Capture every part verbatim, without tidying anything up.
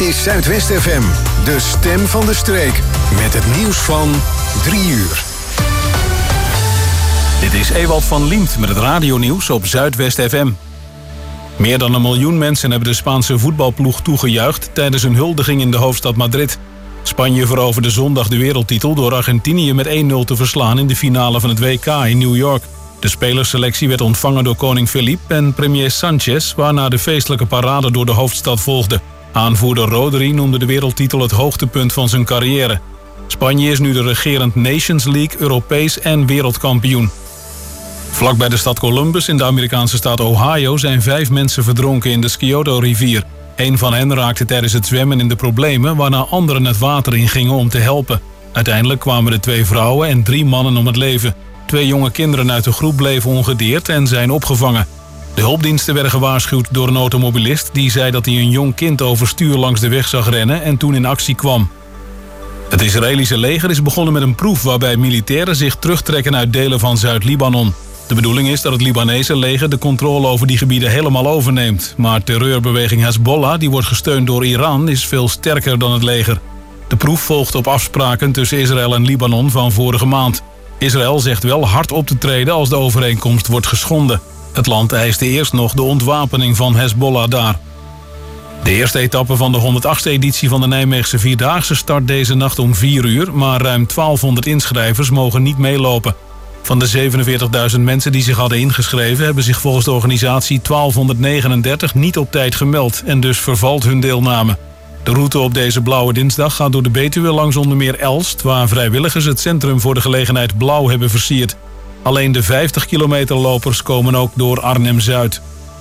is Zuidwest F M, de stem van de streek. Met het nieuws van drie uur. Dit is Ewald van Liemt met het radionieuws op Zuidwest F M. Meer dan een miljoen mensen hebben de Spaanse voetbalploeg toegejuicht tijdens een huldiging in de hoofdstad Madrid. Spanje veroverde zondag de wereldtitel door Argentinië met één nul te verslaan in de finale van het W K in New York. De spelerselectie werd ontvangen door koning Felipe en premier Sanchez, waarna de feestelijke parade door de hoofdstad volgde. Aanvoerder Rodri noemde de wereldtitel het hoogtepunt van zijn carrière. Spanje is nu de regerend Nations League, Europees en wereldkampioen. Vlak bij de stad Columbus in de Amerikaanse staat Ohio zijn vijf mensen verdronken in de Scioto-rivier. Een van hen raakte tijdens het zwemmen in de problemen, waarna anderen het water ingingen om te helpen. Uiteindelijk kwamen de twee vrouwen en drie mannen om het leven. Twee jonge kinderen uit de groep bleven ongedeerd en zijn opgevangen. De hulpdiensten werden gewaarschuwd door een automobilist die zei dat hij een jong kind overstuur langs de weg zag rennen en toen in actie kwam. Het Israëlische leger is begonnen met een proef waarbij militairen zich terugtrekken uit delen van Zuid-Libanon. De bedoeling is dat het Libanese leger de controle over die gebieden helemaal overneemt. Maar terreurbeweging Hezbollah, die wordt gesteund door Iran, is veel sterker dan het leger. De proef volgt op afspraken tussen Israël en Libanon van vorige maand. Israël zegt wel hard op te treden als de overeenkomst wordt geschonden. Het land eiste eerst nog de ontwapening van Hezbollah daar. De eerste etappe van de honderdachtste editie van de Nijmeegse Vierdaagse start deze nacht om vier uur... maar ruim twaalfhonderd inschrijvers mogen niet meelopen. Van de zevenenveertigduizend mensen die zich hadden ingeschreven... hebben zich volgens de organisatie twaalfhonderdnegenendertig niet op tijd gemeld... en dus vervalt hun deelname. De route op deze blauwe dinsdag gaat door de Betuwe langs onder meer Elst... waar vrijwilligers het centrum voor de gelegenheid blauw hebben versierd. Alleen de vijftig kilometer lopers komen ook door Arnhem-Zuid.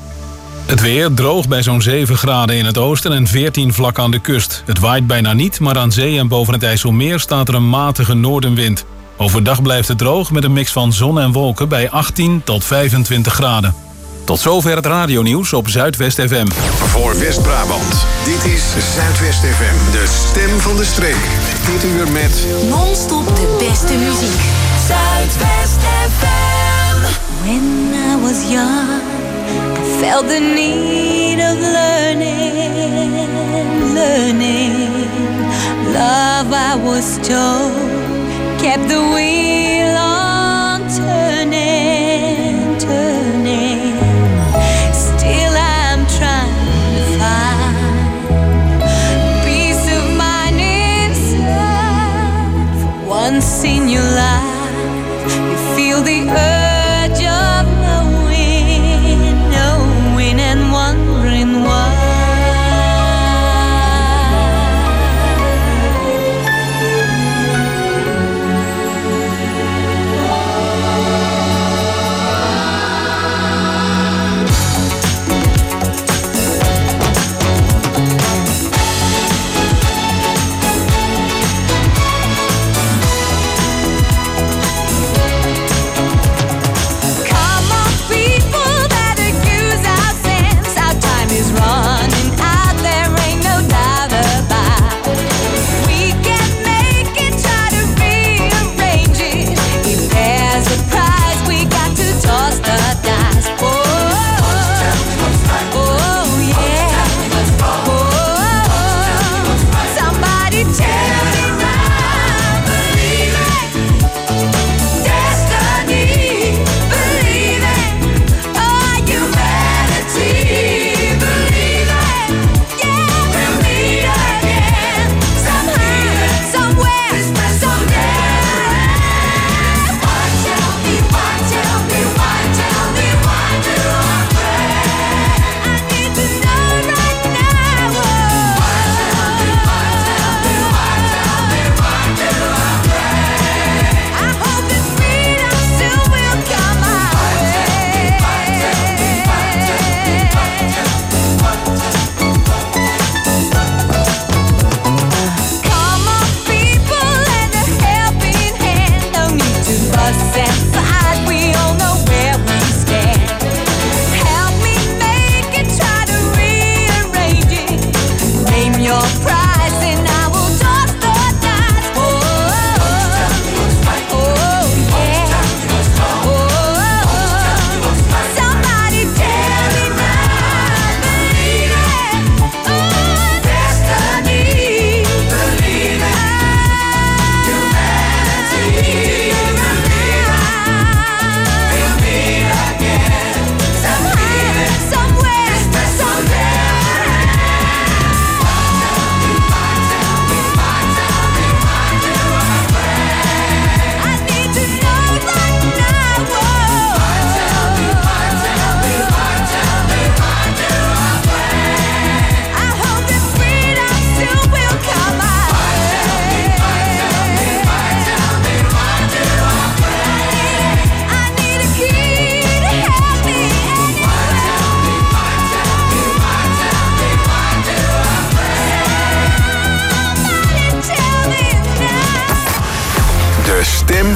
Het weer droog bij zo'n zeven graden in het oosten en veertien vlak aan de kust. Het waait bijna niet, maar aan zee en boven het IJsselmeer staat er een matige noordenwind. Overdag blijft het droog met een mix van zon en wolken bij achttien tot vijfentwintig graden. Tot zover het radionieuws op Zuidwest F M. Voor West-Brabant, dit is Zuidwest F M, de stem van de streek. Dit uur met non-stop de beste muziek. Zuidwest F M. When I was young, I felt the need of learning, learning. Love, I was told, kept the wheel on turning, turning. Still I'm trying to find peace of mind inside. For once in your life, you feel the urge of knowing, knowing and wondering why.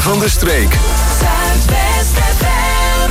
van de streek. Zuidwest F M.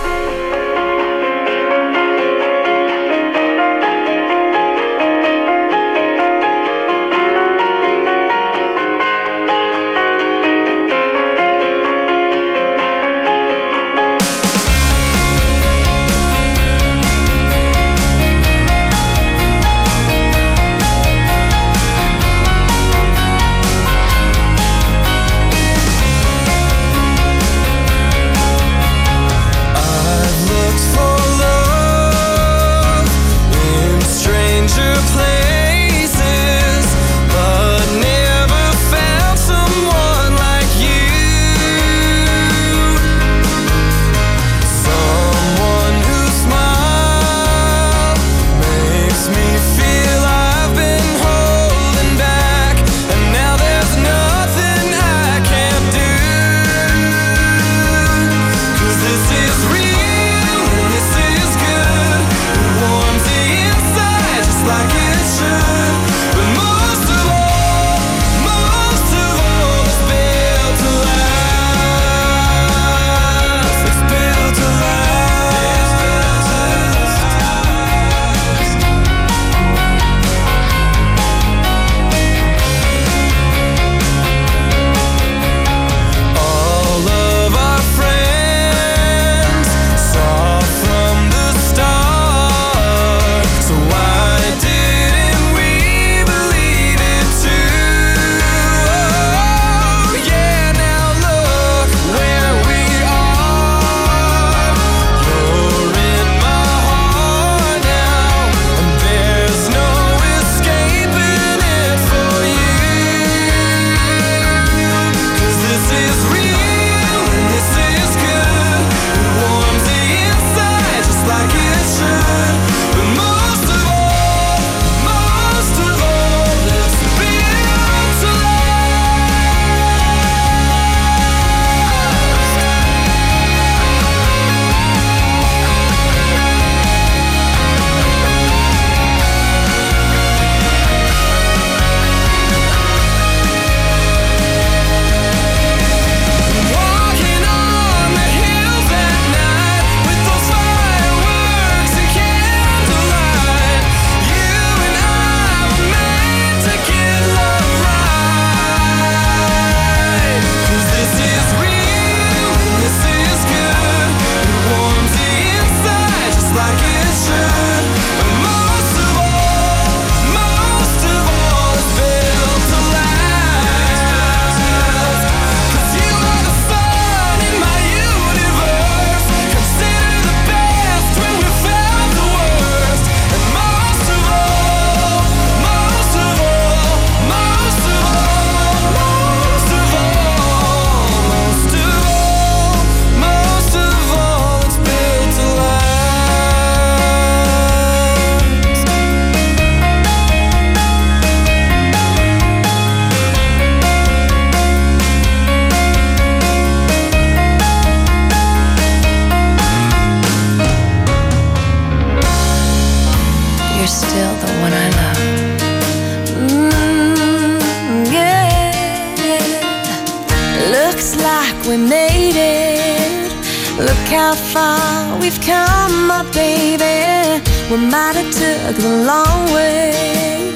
we made it. Look how far we've come, my baby. We might have took the long way.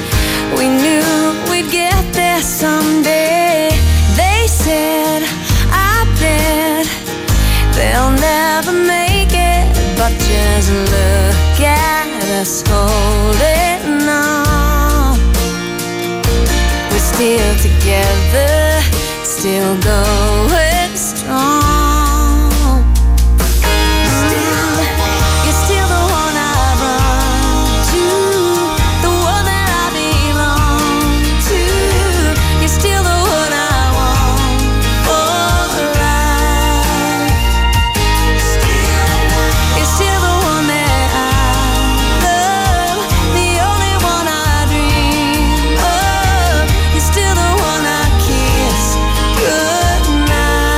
We knew we'd get there someday. They said, I bet they'll never make it, but just look at us holding on. We're still together, still going strong. Night.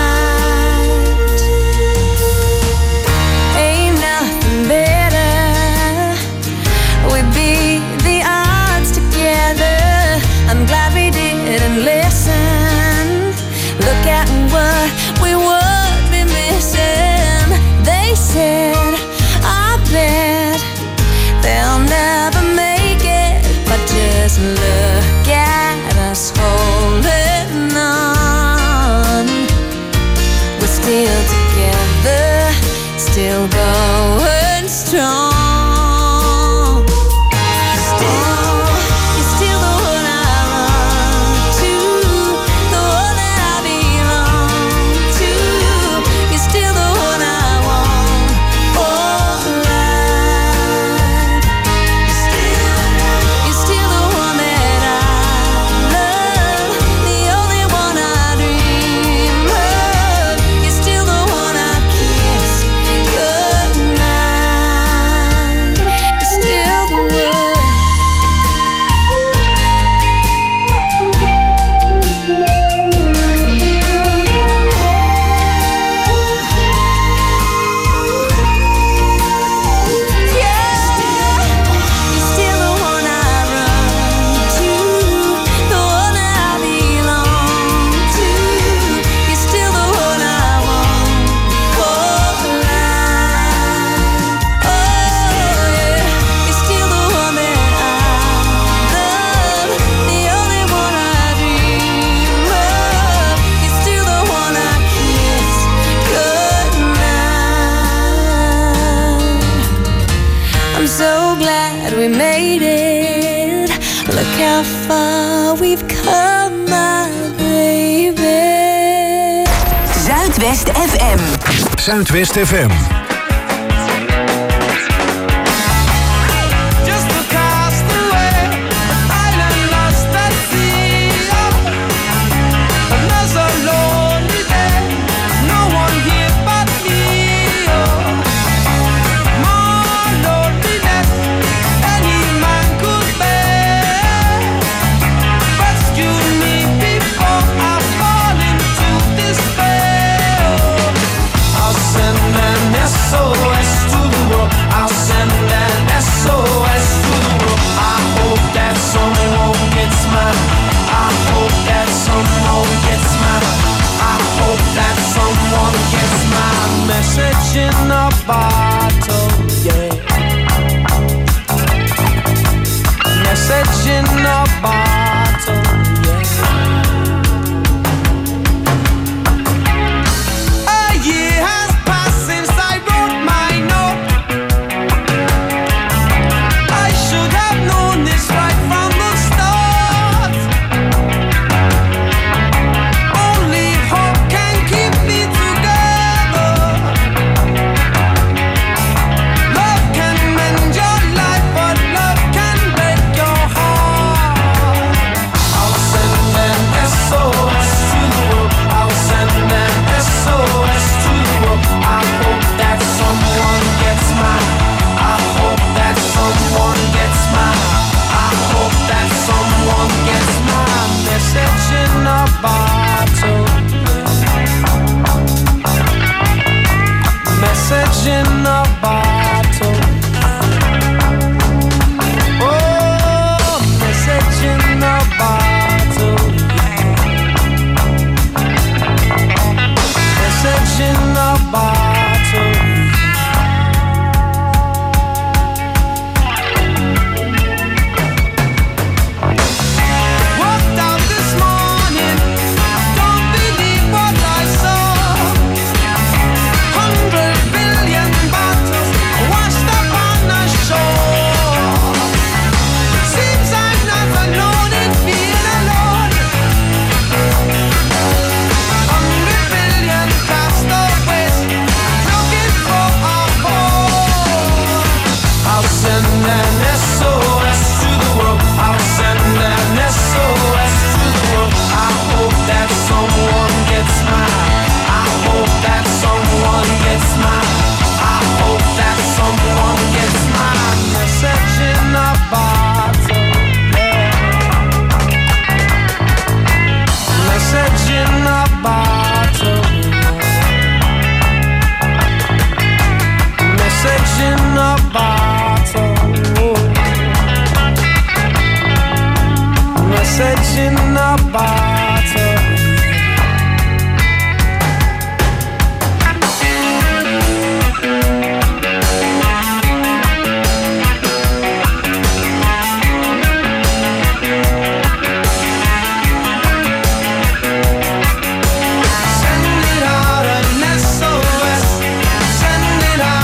still going strong. How far we've come, my baby. Zuidwest F M. Zuidwest F M. Message in a bottle, yeah. Message in a bottle, yeah. A year has passed since I wrote my note. I should have known this right from the start. Only hope can keep me together. Love can mend your life, but love can break your heart. I'll send an S O S to the world. I'll send an S O S to the world. I hope that someone gets mine. I hope that someone gets mine. I hope that someone gets my message in a bottle. Message in a bottle. Oh, message in a bottle. Message in a bottle. Walked out this morning, don't believe what I saw. Hundred billion bottles washed up on the shore. Seems I'm not alone in being alone. Hundred billion castaways looking for a home. I'll send an S O S to the world. I'll send an S O S to the world. I hope that someone gets mine. I hope that someone gets mine. I hope that someone gets mine. Message in a bottle. Yeah. Message in a bottle. Message in a bottle. Message in a bottle. Send it out an S O S. Send it out.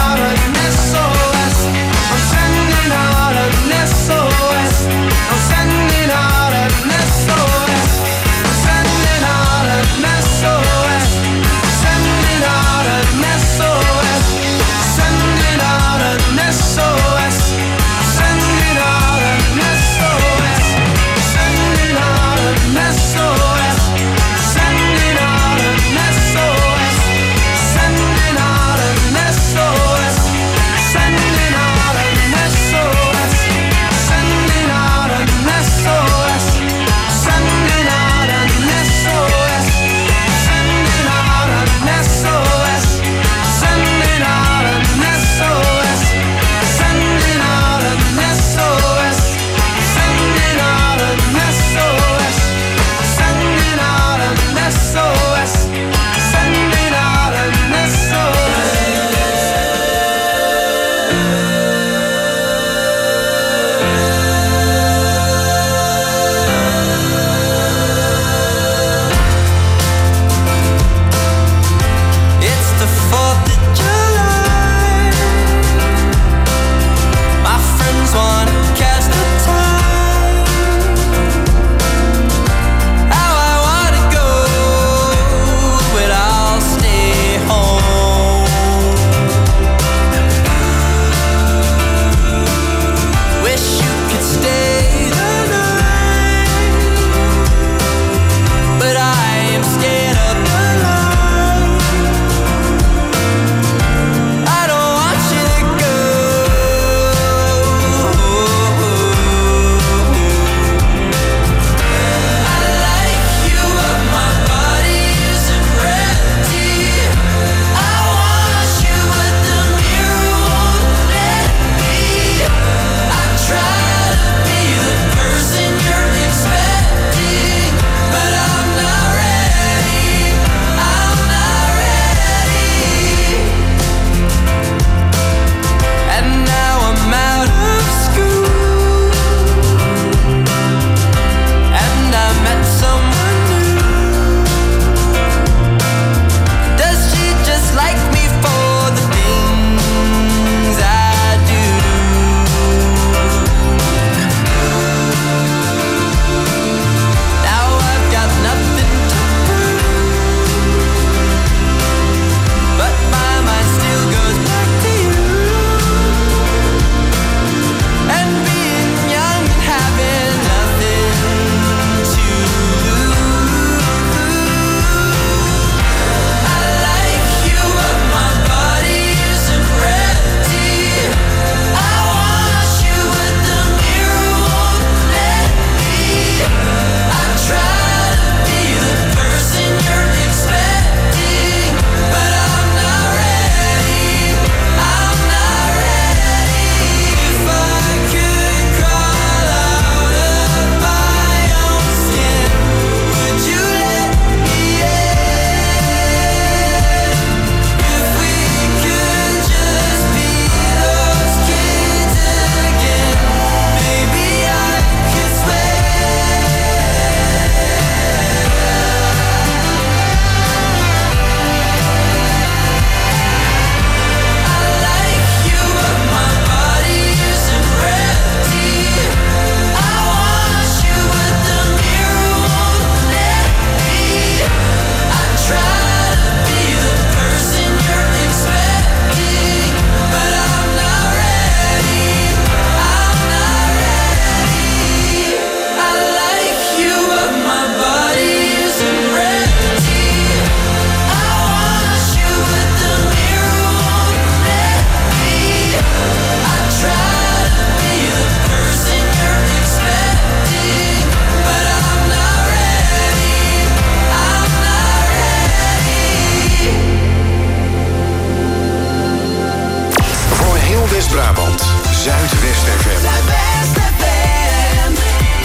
West-Brabant. Zuidwest F M. Zuidwest F M.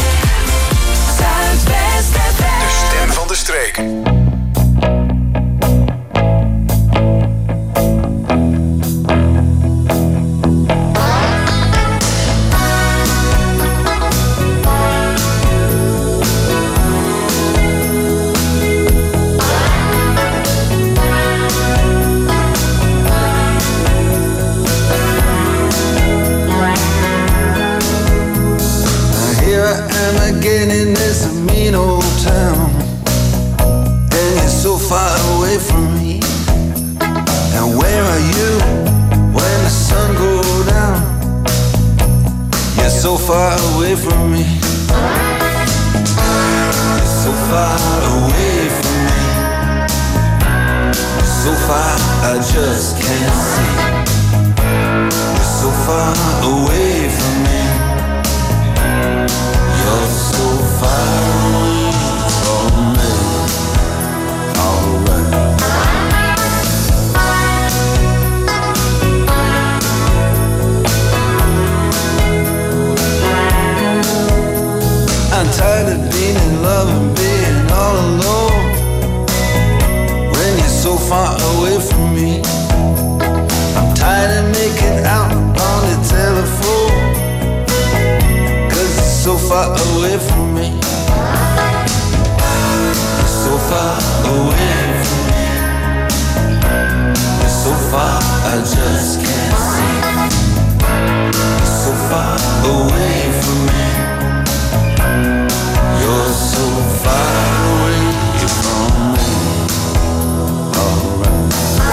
Zuidwest F M. De stem van de streek. Again in this mean old town, and you're so far away from me. And where are you when the sun goes down? You're so far away from me. You're so far away from me. So far I just can't see. You're so far away from me. You're so far away from me. Alright. I'm tired of being in love and being all alone when you're so far away from me. I'm tired of making out on the telephone, so far away from me. You're so far away from me. You're so far I just can't see. You're so far away from me. You're so far away from me. Alright.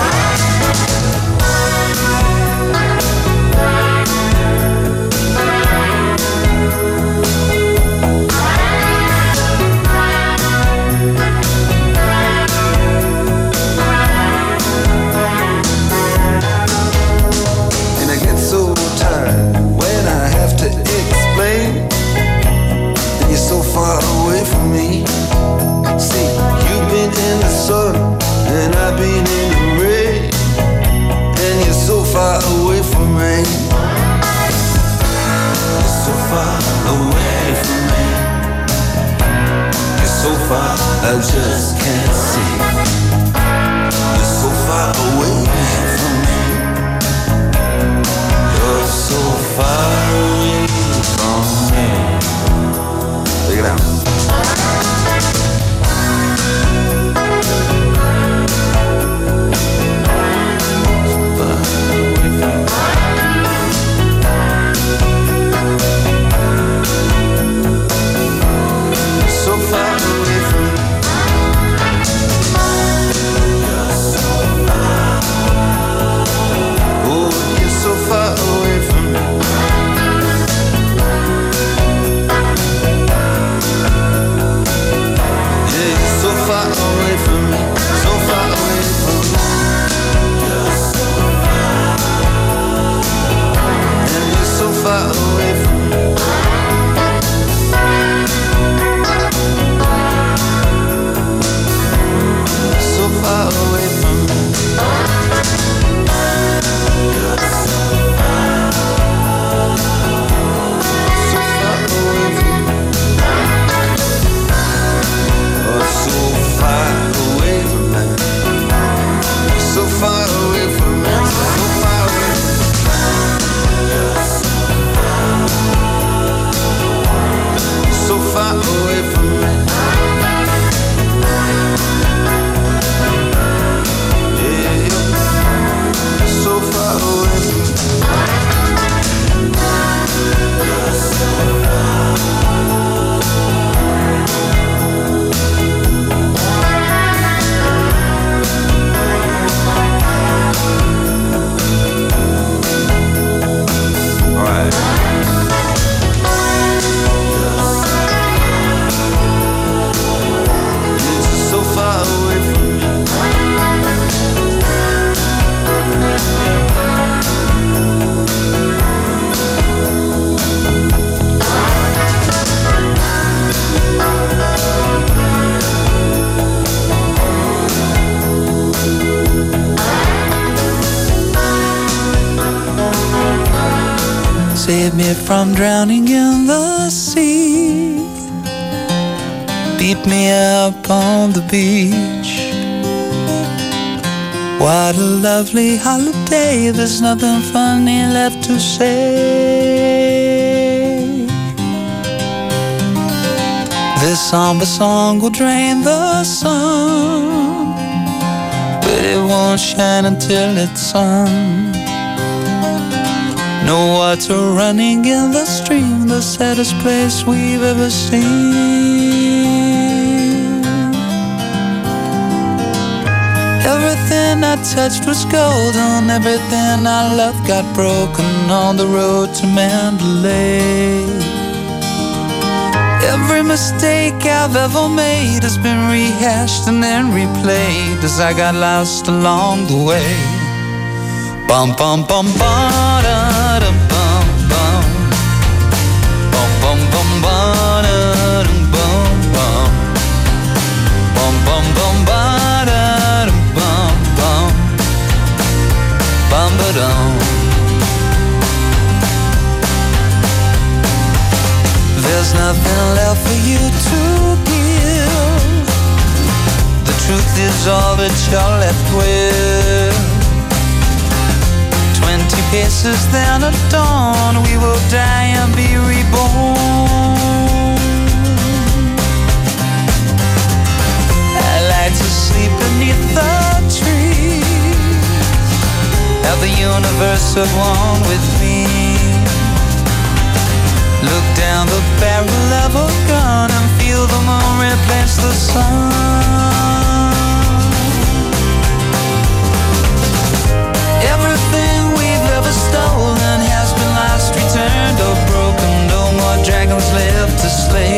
Far away from me. See, you've been in the sun and I've been in the rain, and you're so far away from me. You're so far away from me. You're so far I just can't see. You're so far away from me. You're so far away from me. Take it out. So far away from me. Save me from drowning in the sea. Beat me up on the beach. What a lovely holiday. There's nothing funny left to say. This somber song will drain the sun, but it won't shine until it's sung. No water running in the stream, the saddest place we've ever seen. Everything I touched was golden, everything I loved got broken on the road to Mandalay. Every mistake I've ever made has been rehashed and then replayed as I got lost along the way. Bum bum bum ba da dum bum bum. Bum bum bum ba da dum bum bum. Bum bum bum ba da dum bum bum. Bum ba dum. There's nothing left for you to give. The truth is all that you're left with. Twenty paces, then at dawn we will die and be reborn. I like to sleep beneath the trees, have the universe at one with me. Look down the barrel of a gun and feel the moon replace the sun. Everything we've ever stolen has been lost, returned or broken. No more dragons left to slay.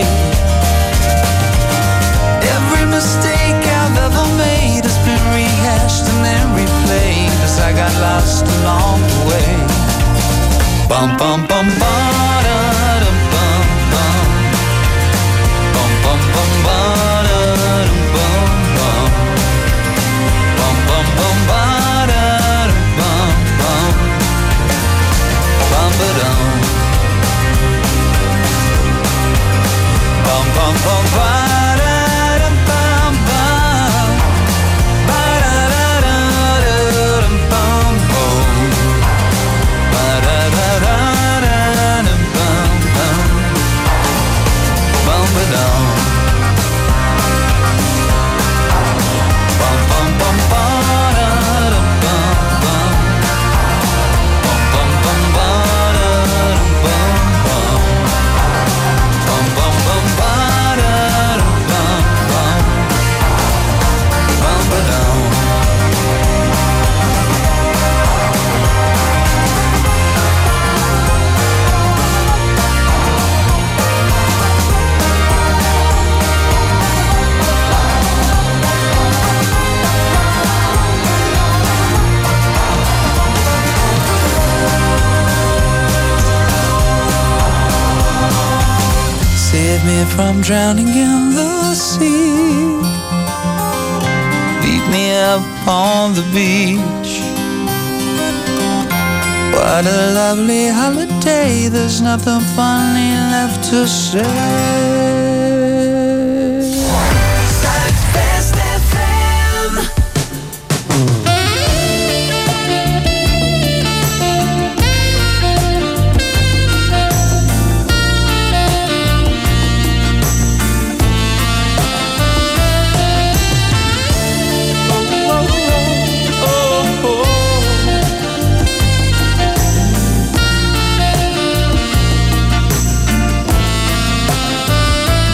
Every mistake I've ever made has been rehashed and then replayed as I got lost along the way. Bum bum bum ba da dum bum bum. Bum bum bum ba da dum bum bum. Bum bum bum ba da dum bum bum. Bum ba dum. Bum bum bum ba da dum bum bum. Ba da da da da dum bum bum. Ba da da da da dum bum bum. Bum ba dum. Bum bum bum ba da dum bum bum. Bum bum bum ba da dum bum bum. Bum bum bum ba da dum bum bum. Bum ba dum. Save me from drowning in the sea. Beat me up on the beach. What a lovely holiday. There's nothing funny left to say. Zuidwest F M. Oh,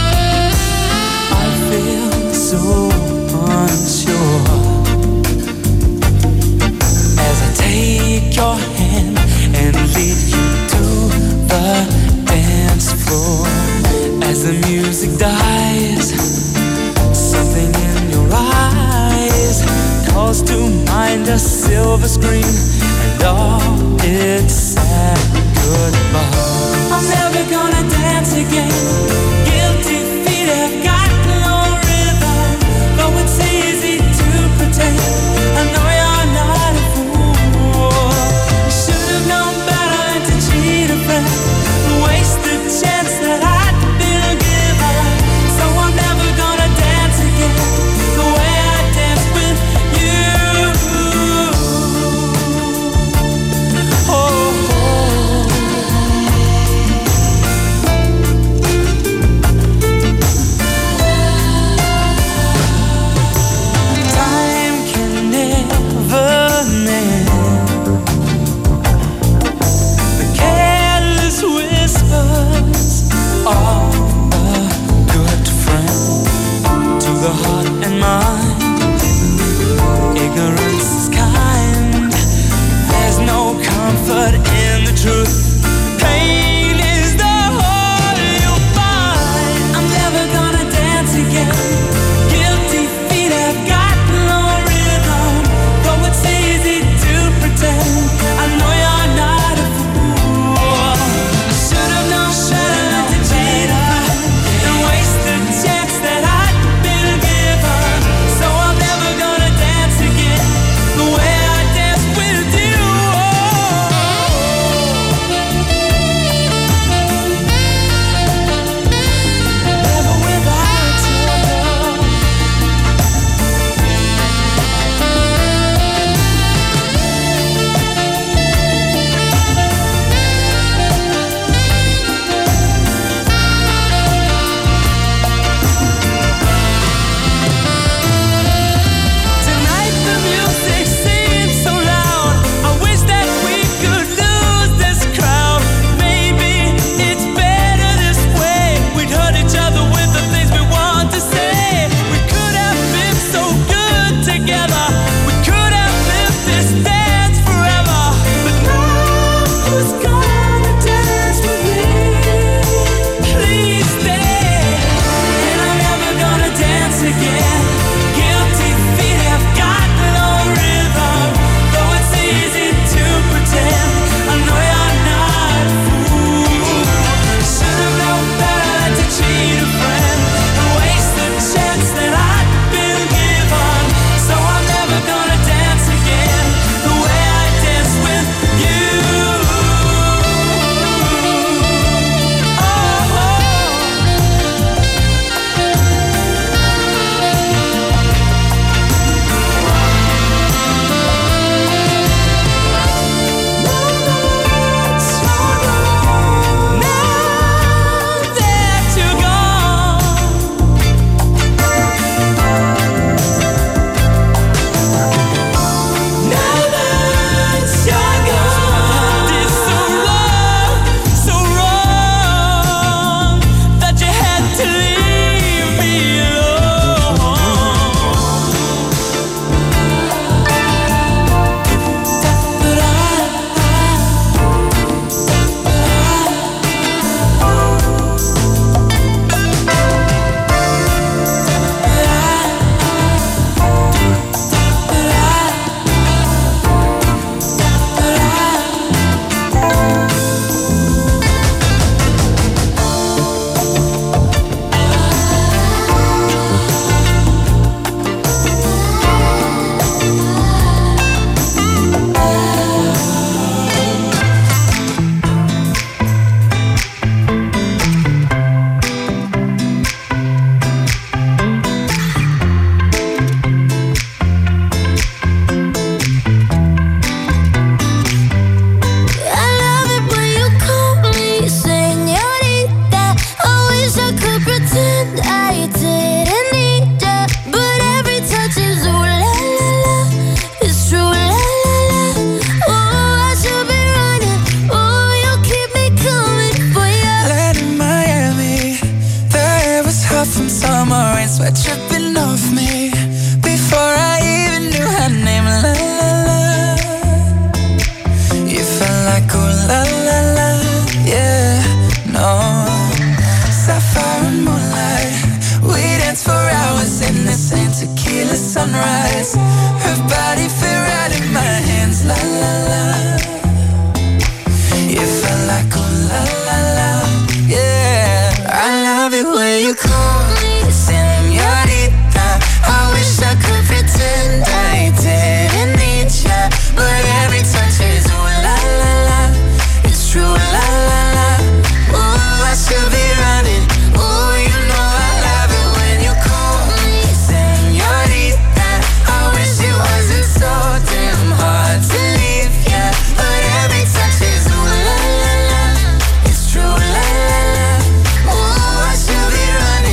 you call me señorita. I wish I could pretend I didn't need ya, but every touch is ooh la la la. It's true la la la. Ooh, I should be running. Ooh, you know I love it when you call me señorita. I wish it wasn't so damn hard to leave ya, but every touch is ooh la la la. It's true la la la. Ooh, I should be running.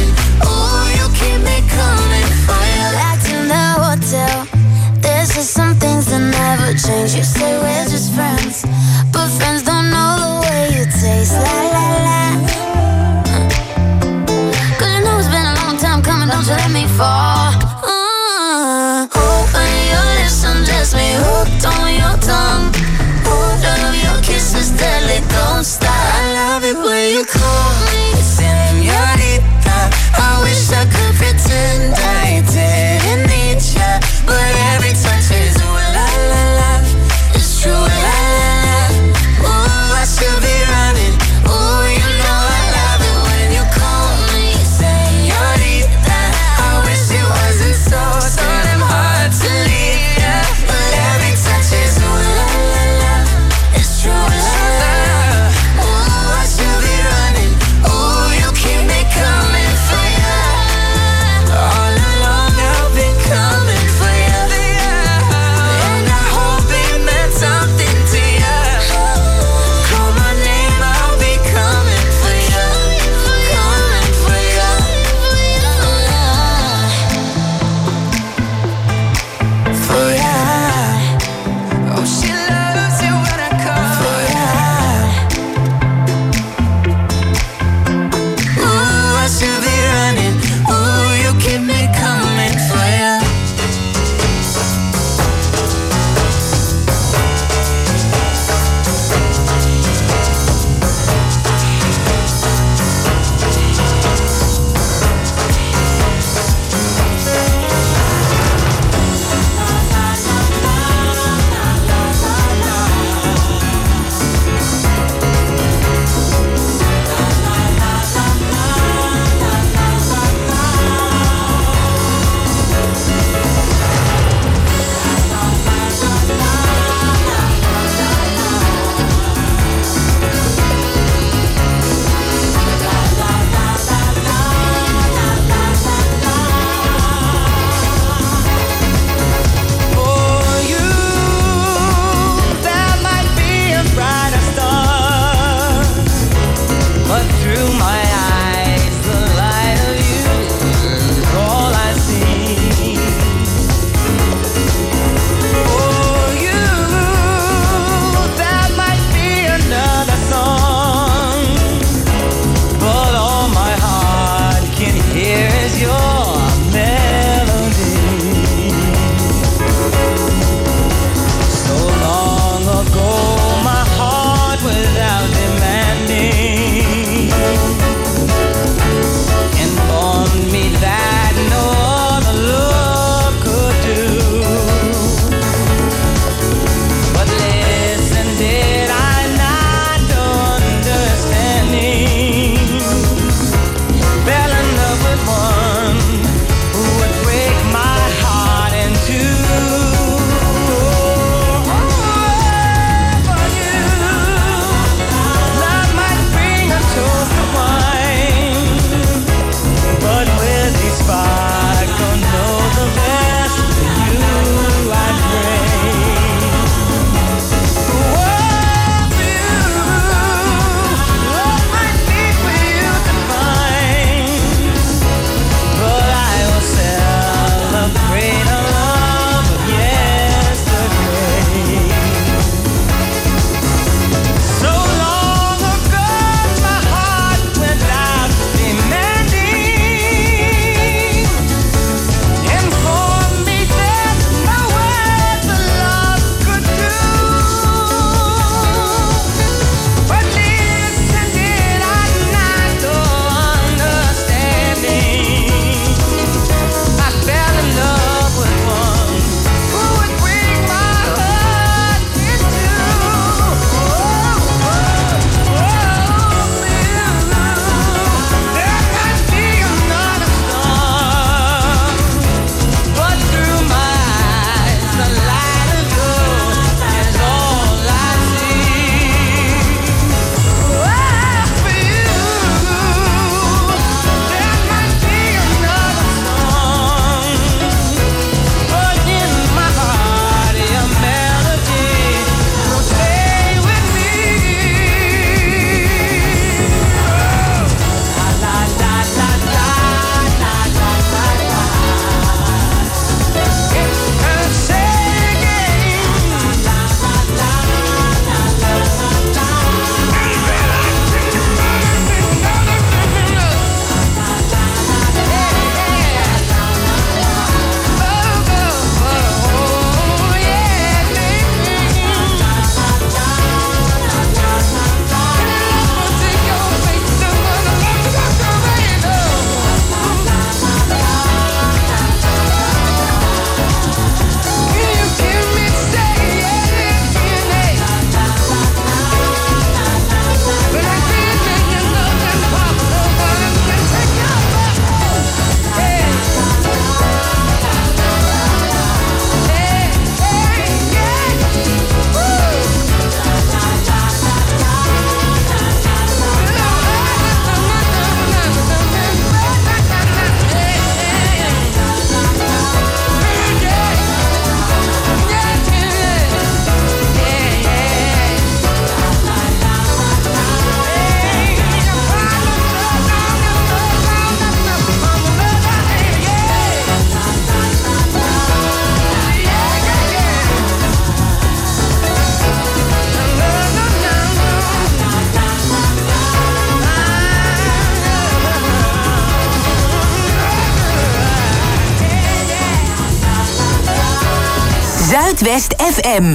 Zuidwest F M.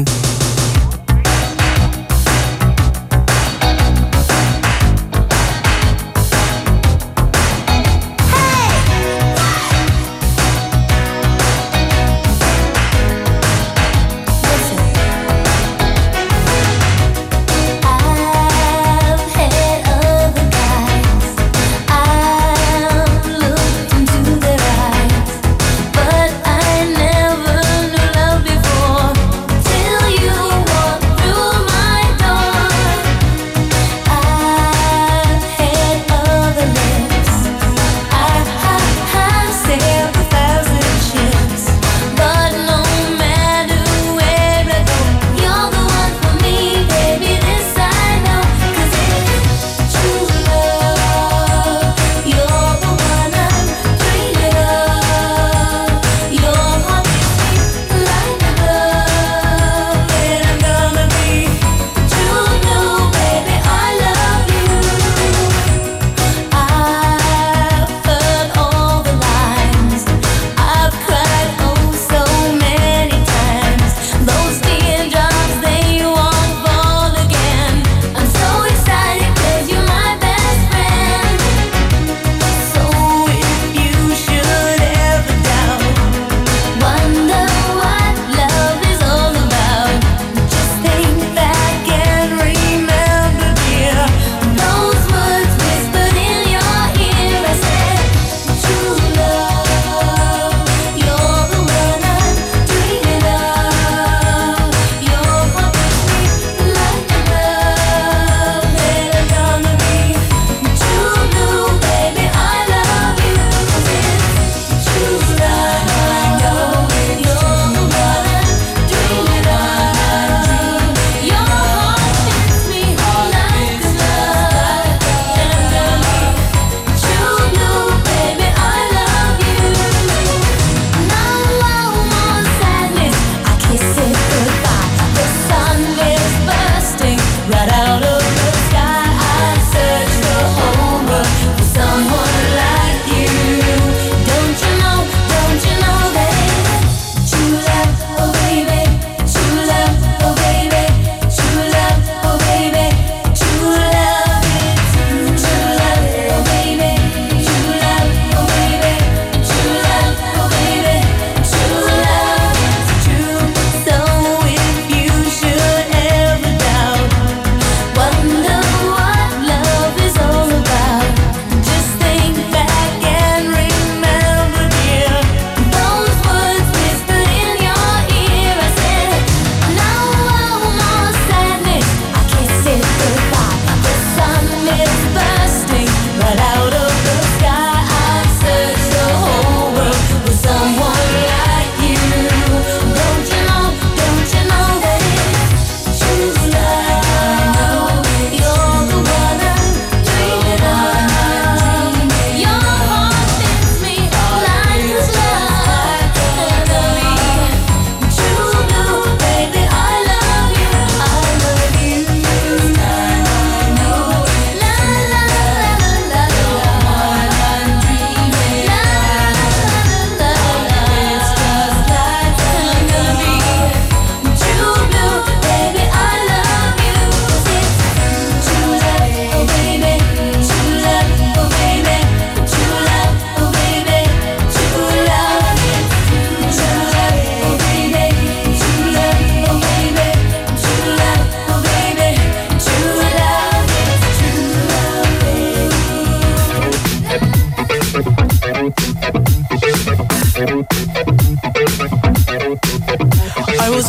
I was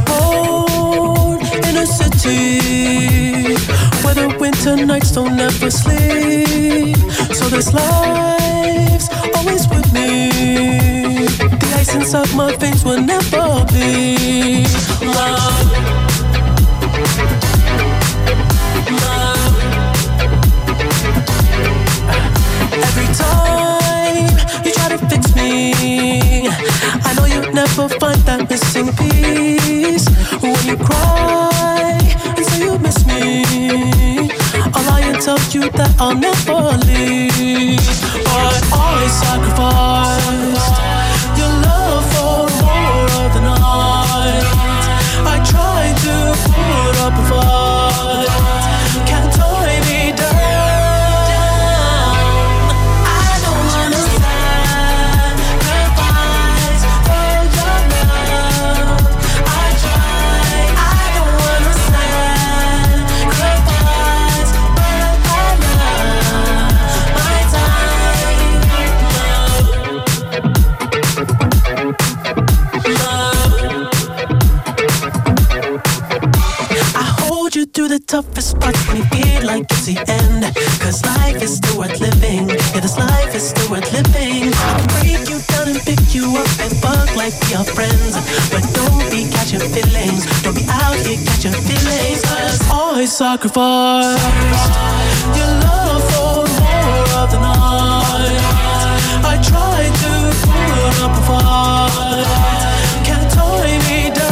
born in a city where the winter nights don't ever sleep. So this life's always with me. The ice inside my veins will never bleed. Love, love. Every time you try to fix me, I know you'll never find that missing piece. When you cry and say you miss me, I'll lie and tell you that I'll never leave. But I sacrificed your love for more of the night. up a fight. Can't tie me down. I don't wanna sacrifice for your love. I try. I don't wanna sacrifice, but I love my time. I hold you through the toughest parts when you feel like it's the end. Cause life is still worth living. Yeah, this life is still worth living. I can break you down and pick you up and fuck like we are friends. But don't be catching feelings. Don't be out here catching feelings. Cause I sacrificed your love for more of the night. I tried to put up a fight. Can't tie me down.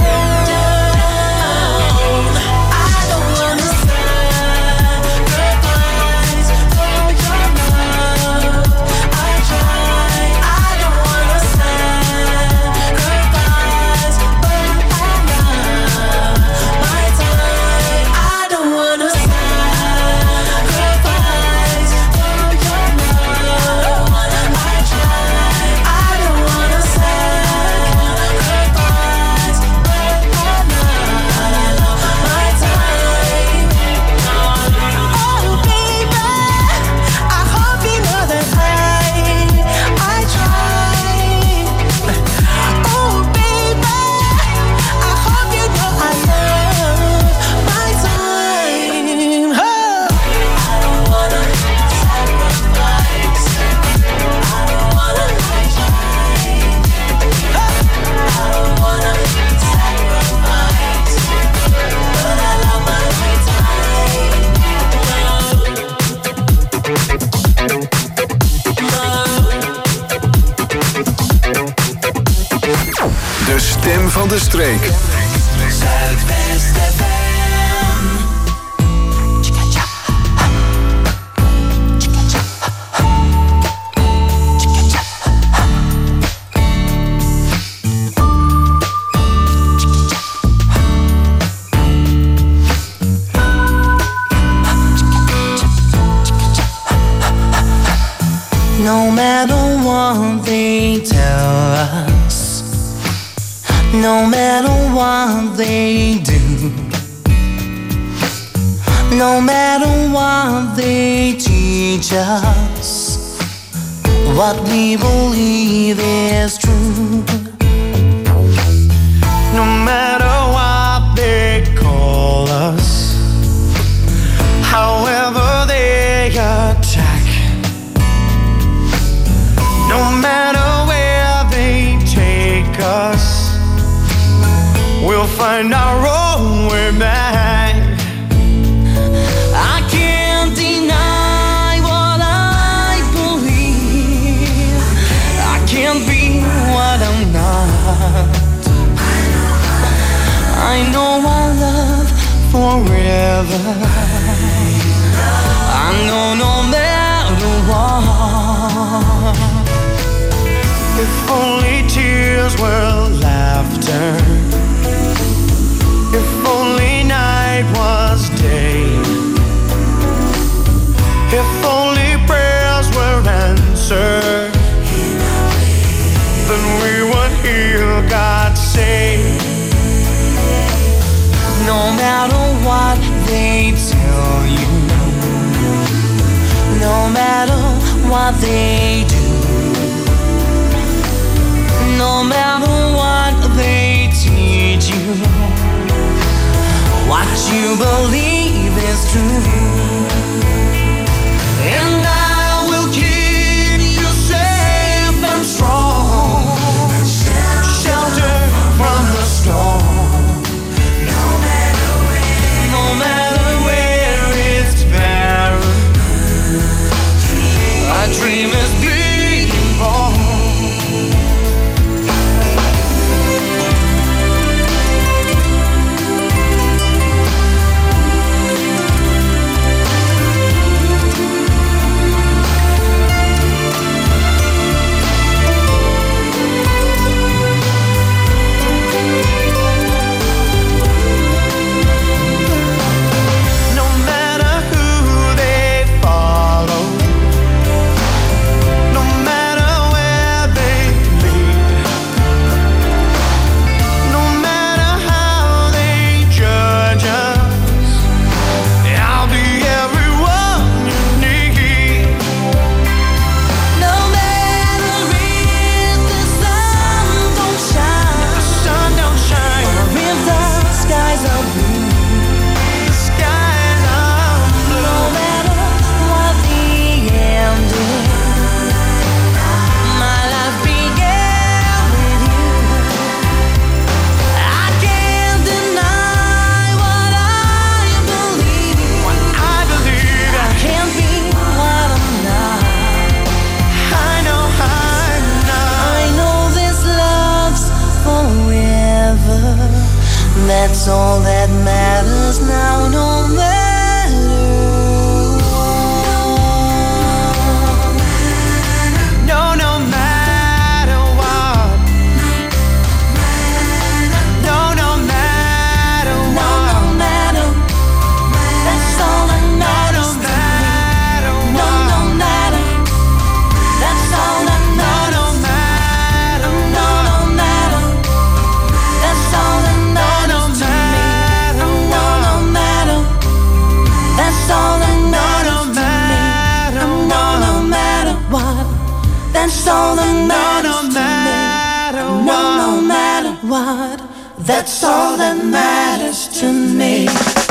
De stem van de streek. Zuidwest F M. No matter what they tell us, no matter what they do, no matter what they teach us, what we believe is true. No matter what they call us, however they attack, no matter where they take us, we'll find our own way back. I can't deny what I believe. I can't be what I'm not. I know I love forever. I know no matter what. If only tears were laughter, if only night was day, if only prayers were answered, then we would hear God say, no matter what they tell you, no matter what they do, no matter what they teach you, what you believe is true. And I will keep you safe and strong, shelter from the storm. No matter where, no matter where it's barren, our dream is being born. That's all that matters now, no matter what. No, no matter what. No, no matter what. No, no matter. That's all that matters to me. No, no matter. That's all that matters. No, no matter. No, no matter. That's all that matters to me. No, no matter. That's all that matters to me. No, no matter what. That's all that matters to me. No, no matter what. That's all that matters to me.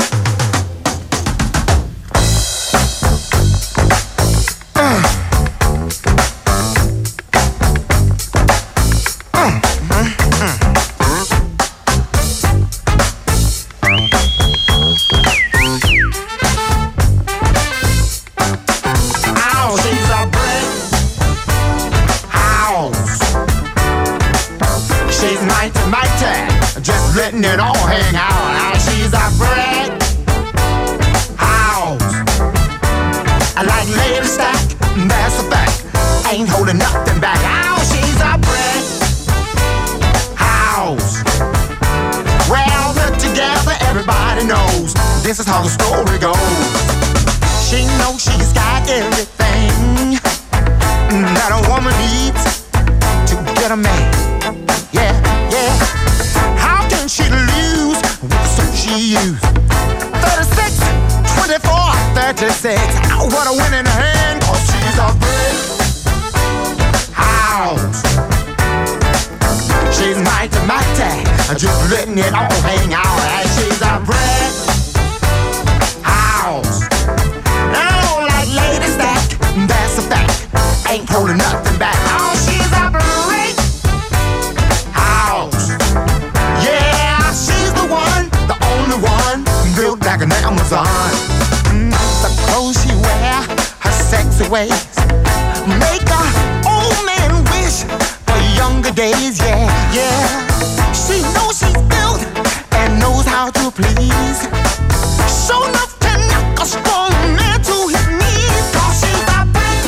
Ow, she's a brick house. She's mighty, mighty, just letting it all hang out. Ow, she's a brick house. I like lady stack, that's a fact. Ain't holding nothing back. Ow, she's a brick house. Well, put together, everybody knows this is how the story goes. She knows she's got everything that a woman needs to get a man. Yeah, yeah. How can she lose with the suit she used? thirty-six, twenty-four, thirty-six. Oh, what a winning hand, cause she's a brick house. She's mighty, mighty, just letting it all hang out. And she's a brick house. I don't like lady stack, that's a fact. Ain't holding nothing back. Oh, she's a brick house. Yeah, she's the one, the only one, built like an Amazon. Mm, the clothes she wear, her sexy ways, make a old man wish for younger days. Yeah, yeah. She knows she's built and knows how to please. Show enough to knock a strong man to his knees. Cause she's a brick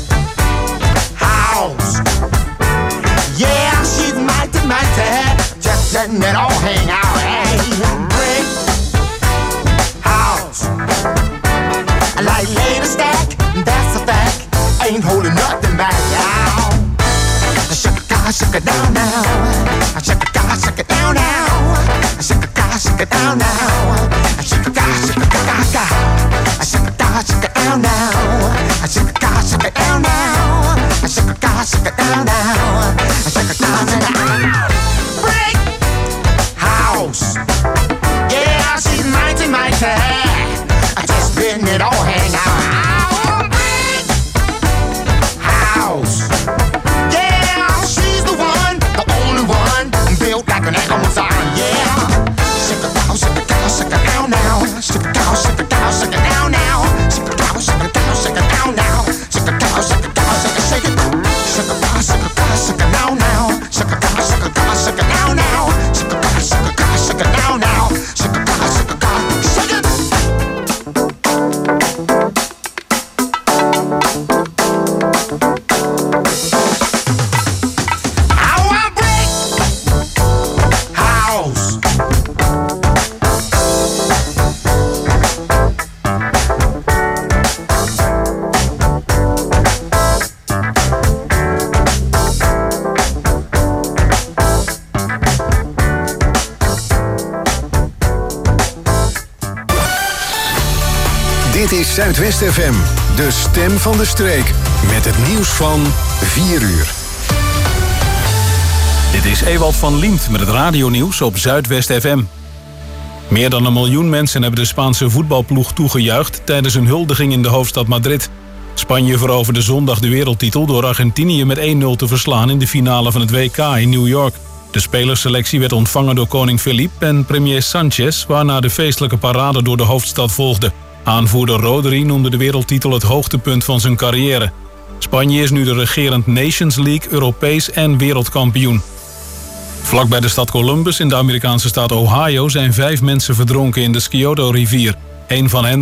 house. Yeah, she's mighty, mighty, just letting it all hang out. Hey, brick house. I like lady stack, that's a fact. Ain't holding nothing back. Now, shake it, God, shake it down now. Shake it, God, shake it down now. Shake it, God, shake it down now. Shake it, God, shake it, God, God. Shake it, God, shake it down now. Shake it, God, shake it down now. Shake it, God, shake it down now. Shake it, God, shake it down. Brick house. Yeah, she's mighty, mighty, just letting it all hang out. Brick house. Yeah, she's the one, the only one, built like an Amazon. Yeah. Shake it down, shake it down, shake it down now. Shake it down, shake it down, shake it down now. Shake it down, shake it down, shake it down now. Shake it down, shake it down, shake it, shake it. Shake it down, shake it down, shake it down now. Shake it down, shake it down, shake it down now. Shake it down, shake it down, shake it down now. Shake it down, shake it down, shake it. How I break house. Dit is Zuidwest F M, de stem van de streek. Met het nieuws van vier uur. Dit is Ewald van Liemt met het radionieuws op Zuidwest F M. Meer dan een miljoen mensen hebben de Spaanse voetbalploeg toegejuicht tijdens een huldiging in de hoofdstad Madrid. Spanje veroverde zondag de wereldtitel door Argentinië met één nul te verslaan in de finale van het W K in New York. De spelerselectie werd ontvangen door koning Felipe en premier Sanchez, waarna de feestelijke parade door de hoofdstad volgde. Aanvoerder Rodri noemde de wereldtitel het hoogtepunt van zijn carrière. Spanje is nu de regerend Nations League, Europees en wereldkampioen. Vlak bij de stad Columbus in de Amerikaanse staat Ohio zijn vijf mensen verdronken in de Scioto-rivier. Een van hen